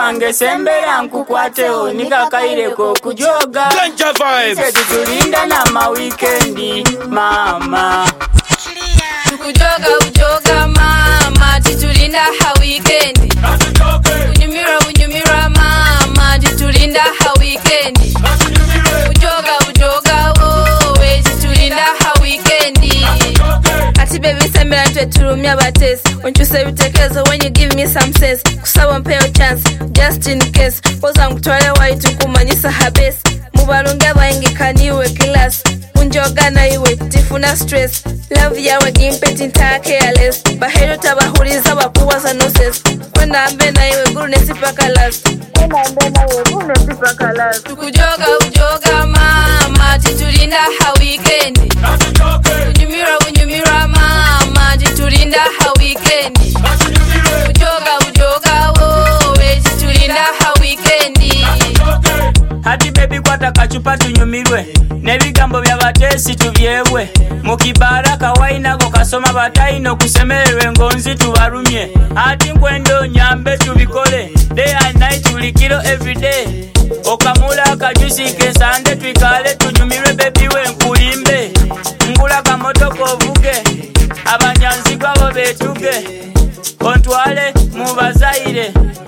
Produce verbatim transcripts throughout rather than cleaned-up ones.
wange sembera nkukwateo nikakaireko kujoga Ganja vibes tutulinda na ma weekendi mama tukujoga ujoga mama titulinda ha weekendi unyumira unyumira mama titulinda ha weekendi ujoga ujoga wowe titulinda ha weekendi ati baby sembera ntwe turumya batesi unchuse bitekerezo when you give me some sense kusaba mpeyo chance just in case poza ngutwale waitu kumanyisa habesi mubalunge bayingikaniwe class unjoga na iwe tifuna stress love yawe gimpeti nta careless bahero tabahuriza bakubaza nonsense kwenda mbe na iwe guru nesipaka last kwenda mbe na iwe guru nesipaka last tukujoga ujoga mama titulinda ha weekendi unyumira unyumira mama titulinda ha weekendi ujoga ujoga wowe titulinda ha weekendi hati baby kwata kachupa tunyumirwe nebigambo byabatesi tubyebwe mukibara kawaina go kasoma bataino kusemererwe ngonzi tubarumye hati nkwendo nyambe tubikole day and night ulikiro every day okamula kajusi kesande twikale tunyumirwe baby we nkulimbe ngula kamoto kovuge abanyanzi kwabo betuge ontwale mubazaire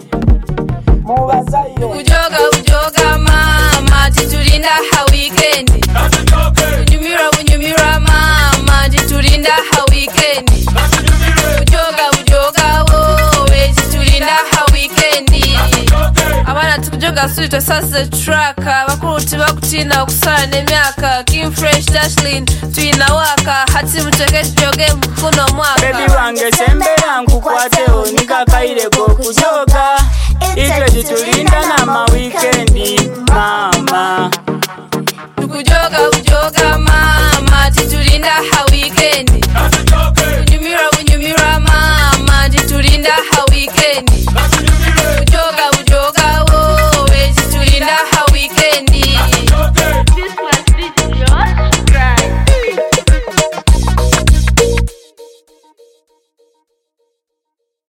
mubazaire ujoga ujoga mama titulinda ha weekendi unyumira unyumira mama titulinda ha weekendi ujoga ujoga wowe titulinda ha weekendi abana tukujoga suite sasa track bakuru tibakutinda okusala nemyaka Kim Fresh Dashlin tuina waka hati muteke tujoge mkuno mwaka baby wange sembera nkukwateo nikakaireko kujoga itwe titulinda na ma weekendi mama tukujoga ujoga mama titulinda ha weekendi